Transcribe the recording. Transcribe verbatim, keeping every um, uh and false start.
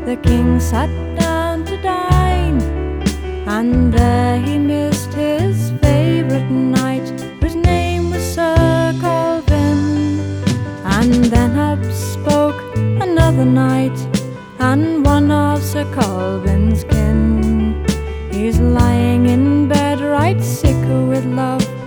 the king sat down to dine, and there he missed his favourite knight, whose name was Sir Colvin. And then up spoke another knight, and one of Sir Colvin's kin. He's lying in bed right sick with love,